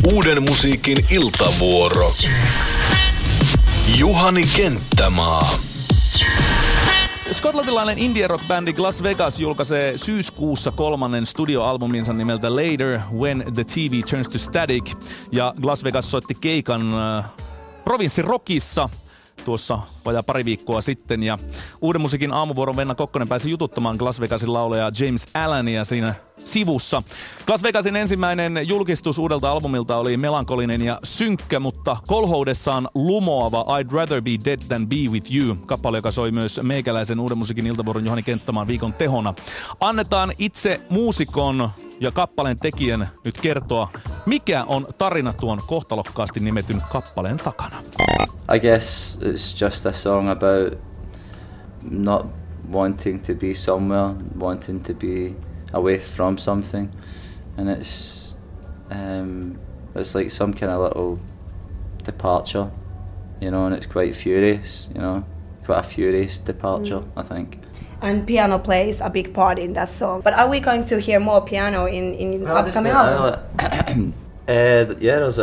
Uuden musiikin iltavuoro. Juhani Kenttämaa. Skotlantilainen indie rock bändi Las Vegas julkaisee syyskuussa 3. studioalbuminsa nimeltä Later When the TV Turns to Static. Ja Las Vegas soitti keikan Provinssirockissa tuossa vajaa pari viikkoa sitten. Ja Uuden musiikin aamuvuoron Venla Kokkonen pääsi jututtamaan Las Vegasin laulaja James Allania siinä sivussa. Las Vegasin ensimmäinen julkistus uudelta albumilta oli melankolinen ja synkkä, mutta kolhoudessaan lumoava I'd Rather Be Dead Than Be With You, kappale, joka soi myös meikäläisen Uuden musiikin iltavuoron Juhani Kenttämaan viikon tehona. Annetaan itse muusikon ja kappaleen tekijän nyt kertoa, mikä on tarina tuon kohtalokkaasti nimetyn kappaleen takana. I guess it's just a song about not wanting to be somewhere, wanting to be away from something, and it's like some kind of little departure, you know, and it's quite furious, you know, quite a furious departure, I think. And piano plays a big part in that song. But are we going to hear more piano in upcoming album? Yeah, there's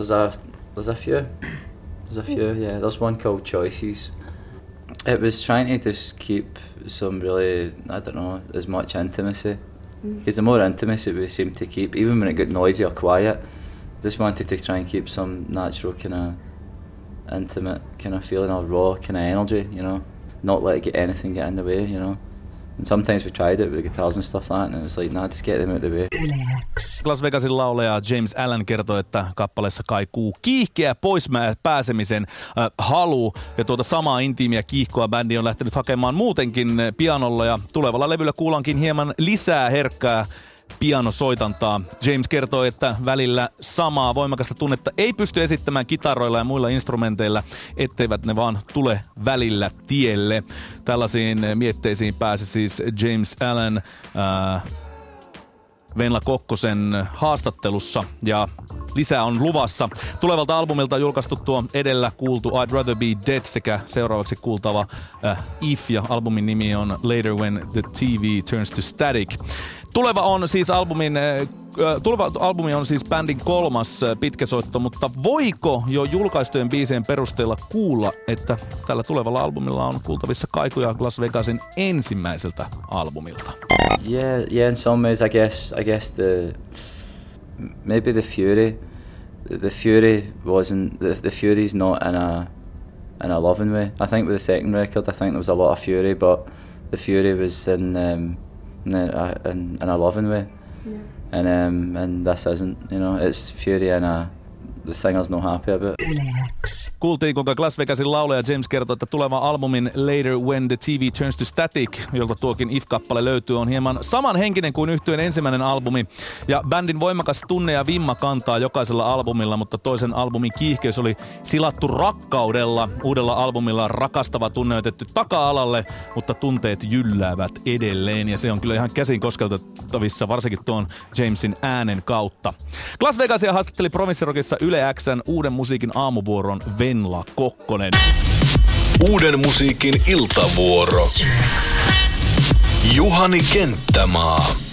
a few. There's a few, yeah. There's one called Choices. It was trying to just keep some really, I don't know, as much intimacy. Because the more intimacy we seem to keep, even when it got noisy or quiet, just wanted to try and keep some natural kind of intimate kind of feeling or raw kind of energy, you know. Not let anything get in the way, you know. And sometimes we tried it with the guitars and stuff like that, and it was like, nah, just get them out the way. Las Vegasin laulaja James Allan kertoi, että kappaleessa kaikuu kiihkeä pois pääsemisen halu. Ja tuota samaa intiimiä kiihkoa bändi on lähtenyt hakemaan muutenkin pianolla. Ja tulevalla levyllä kuullaankin hieman lisää herkkää pianosoitantaa. James kertoi, että välillä samaa voimakasta tunnetta ei pysty esittämään kitaroilla ja muilla instrumenteilla, etteivät ne vaan tule välillä tielle. Tällaisiin mietteisiin pääsi siis James Allan Venla Kokkosen haastattelussa ja lisää on luvassa. Tulevalta albumilta on julkaistu tuo edellä kuultu I'd Rather Be Dead sekä seuraavaksi kuultava If, ja albumin nimi on Later When the TV Turns to Static. Tuleva albumi on siis bändin 3. pitkäsoitto, mutta voiko jo julkaistujen biisien perusteella kuulla, että tällä tulevalla albumilla on kuultavissa kaikuja Las Vegasin ensimmäiseltä albumilta? Yeah, in some ways I guess maybe the fury wasn't, the fury's not in a loving way. I think with the second record, I think there was a lot of fury, but the fury was in a loving way. Yeah. And this isn't, you know, it's fury in the singer's not happy about. Kuultiin, kuinka Las Vegasin laulaja James kertoi, että tuleva albumin Later When the TV Turns to Static, jolta tuokin If-kappale löytyy, on hieman samanhenkinen kuin yhtyeen ensimmäinen albumi. Ja bändin voimakas tunne ja vimma kantaa jokaisella albumilla, mutta toisen albumin kiihkeys oli silattu rakkaudella. Uudella albumilla rakastava tunne otettu taka-alalle, mutta tunteet jylläävät edelleen. Ja se on kyllä ihan käsin koskeltettavissa, varsinkin tuon Jamesin äänen kautta. Las Vegasia haastatteli Provinssirockissa Yle X:n Uuden musiikin aamuvuoron Venla Kokkonen. Uuden musiikin iltavuoro. Juhani Kenttämaa.